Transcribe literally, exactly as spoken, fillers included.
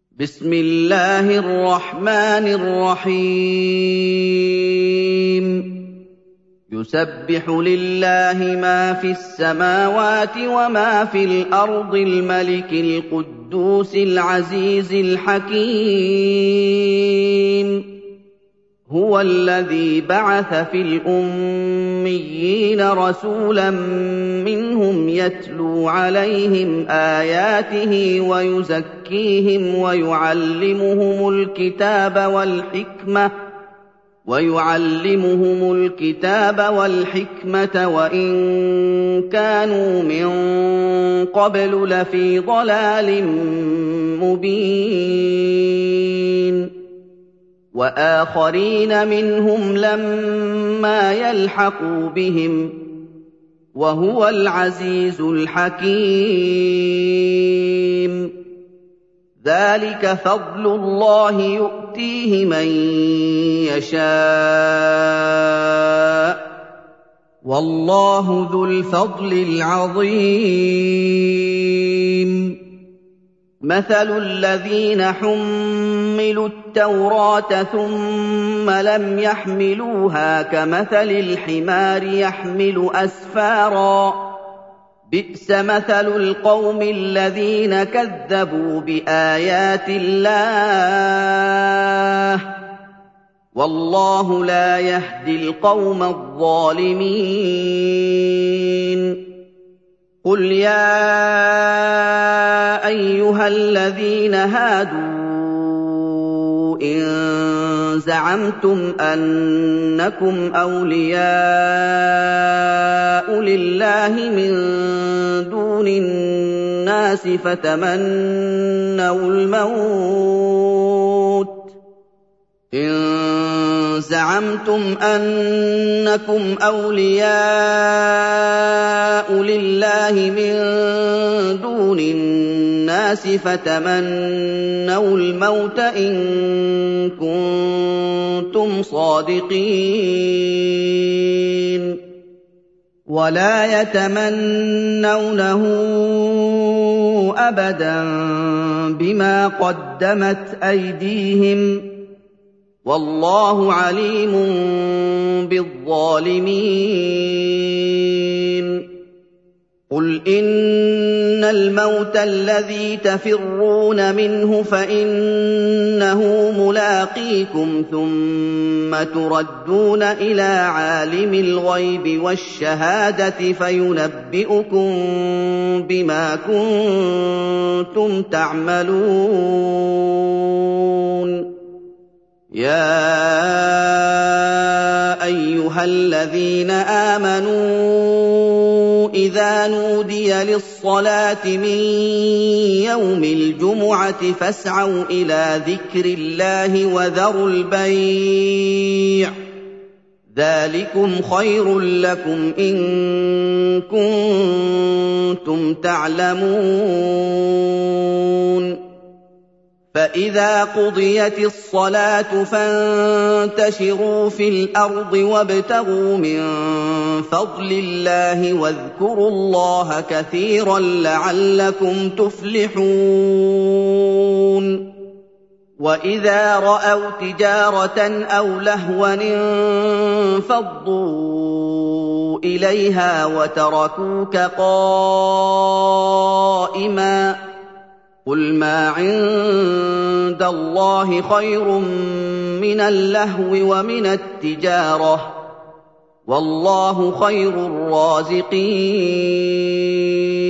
بسم الله الرحمن الرحيم يسبح لله ما في السماوات وما في الأرض الملك القدوس العزيز الحكيم هو الذي بعث في الأميين رسولا منهم يتلو عليهم آياته ويزكيهم ويعلمهم الكتاب والحكمة ويعلمهم الكتاب والحكمة وإن كانوا من قبل لفي ضلال مبين وآخرين منهم لما يلحقوا بهم وهو العزيز الحكيم ذلك فضل الله يؤتيه من يشاء والله ذو الفضل العظيم مثل الذين حملوا التوراة ثم لم يحملوها كمثل الحمار يحمل أسفارا بئس مثل القوم الذين كذبوا بآيات الله والله لا يهدي القوم الظالمين قل يا أيها الذين هادوا إن زعمتم أنكم أولياء لله من دون الناس فتمنوا الموت إن زعمتم أنكم أولياء لله من دون الناس فتمنوا الموت إن كنتم صادقين ولا يتمنونه أبدا بما قدمت أيديهم والله عليم بالظالمين قل إن الموت الذي تفرون منه فإنه ملاقيكم ثم تردون إلى عالم الغيب والشهادة فينبئكم بما كنتم تعملون يا أيها الذين آمنوا إذا نودي للصلاة من يوم الجمعة فاسعوا إلى ذكر الله وذروا البيع ذلكم خير لكم إن كنتم تعلمون فإذا قضيت الصلاة فانتشروا في الأرض وابتغوا من فضل الله واذكروا الله كثيرا لعلكم تفلحون وإذا رأوا تجارة أو لهوا انفضوا إليها وتركوك قائما قل ما عند الله خير من اللهو ومن التجارة والله خير الرازقين